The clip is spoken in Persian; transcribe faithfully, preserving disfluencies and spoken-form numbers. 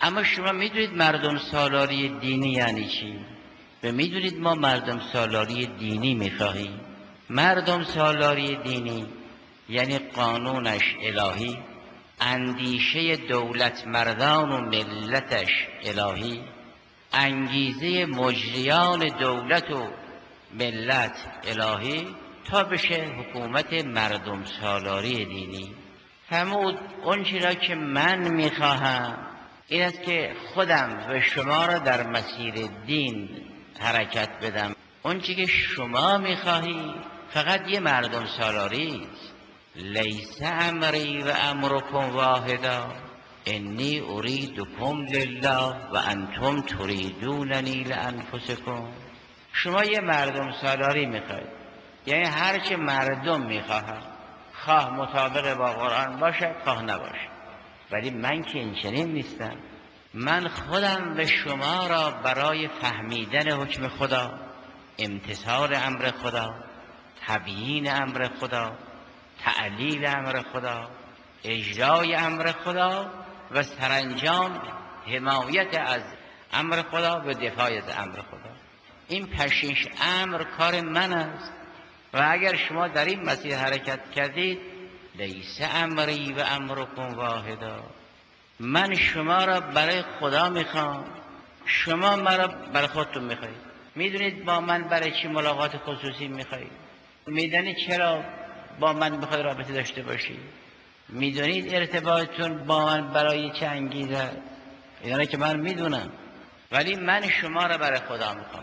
اما شما میدونید مردم سالاری دینی یعنی چی؟ و میدونید ما مردم سالاری دینی میخواهیم. مردم سالاری دینی یعنی قانونش الهی، اندیشه دولت مردان و ملتش الهی، انگیزه مجریان دولت و ملت الهی، تا بشه حکومت مردم سالاری دینی. فرمود اون چیزی که من میخواهم این است که خودم و شما را در مسیر دین حرکت بدم. اون چیزی که شما میخواهی فقط یه مردم سالاری است. لیس امری و امرکم واحدا انی اریدکم لله و انتم تریدوننی لانفسکم. شما یه مردم سالاری میخواید، یعنی هر چه مردم میخواهند، خواه مطابق با قرآن باشه خواه نباشه. ولی من که این چنین نیستم. من خودم به شما را برای فهمیدن حکم خدا، امتثال امر خدا، تبیین امر خدا، تعلیل امر خدا، اجرای امر خدا و سرانجام حمایت از امر خدا و دفاع از امر خدا، این پشیش امر کار من است. و اگر شما در این مسیر حرکت کردید، لیس امری و امرکم واحدا، من شما را برای خدا میخوام، شما مرا برای خودتون میخواید. میدونید با من برای چی ملاقات خصوصی میخواید؟ میدونید چرا با من میخواید رابطه داشته باشید؟ میدونید ارتباطتون با من برای چه انگیزه؟ یعنی که من میدونم، ولی من شما را برای خدا میخوام.